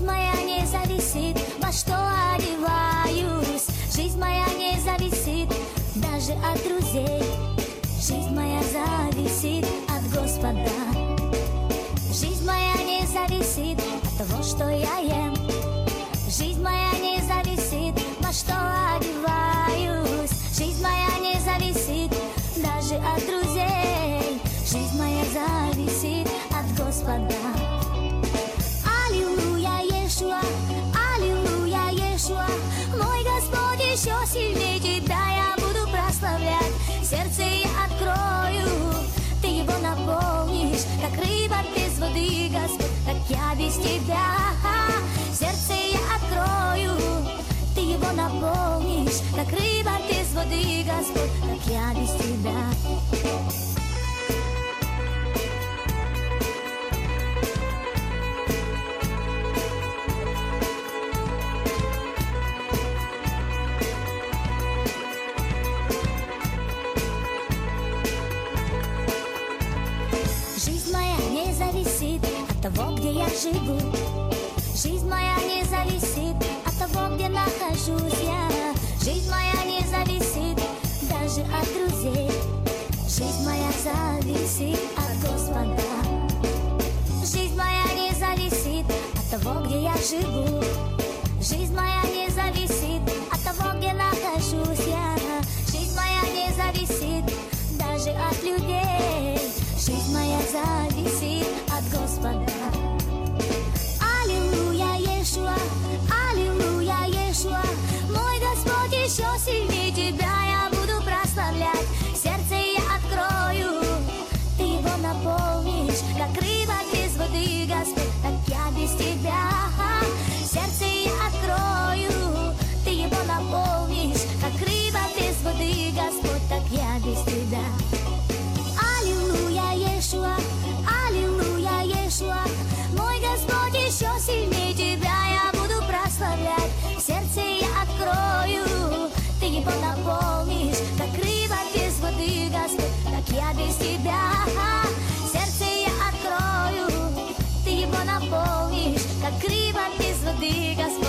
моя не зависит, во что одеваюсь. Жизнь моя не зависит даже от друзей. Жизнь моя зависит от Господа. Жизнь моя не зависит от того, что я ем. Жизнь моя не зависит, во что одеваюсь. Жизнь моя не зависит даже от друзей. Жизнь моя зависит от Господа. Аллилуйя, Иешуа, аллилуйя, Иешуа. Мой Господь еще сильнее тебя я буду прославлять. Сердце я открою, ты его наполнишь, как рыба без воды, Господь, как я без тебя. Сердце я открою, ты его наполнишь, как рыба без воды, Господь, как я без тебя. Жизнь моя не зависит от того, где я живу. Жизнь моя не зависит от того, где нахожусь я. Жизнь моя не зависит даже от друзей. Жизнь моя зависит от Господа. Жизнь моя не зависит от того, где я живу. Жизнь моя не зависит от того, где нахожусь я. Жизнь моя не зависит даже от людей. Жизнь моя зависит от Господа. Аллилуйя, Иешуа, аллилуйя, Иешуа. Мой Господь еще сильнее тебя я буду прославлять. Сердце я открою, ты его наполнишь, как рыба без воды, Господь, как я без тебя. Сердце я открою, ты его наполнишь, как рыба без воды, Господь, как я без тебя. Аллилуйя, Иешуа, аллилуйя, Иешуа. Мой Господь еще сильнее тебя я буду прославлять. Сердце я открою, ты его наполнишь, как рыба без воды, Господь, как я без тебя. Сердце я открою, ты его наполнишь, как рыба без воды, Господь.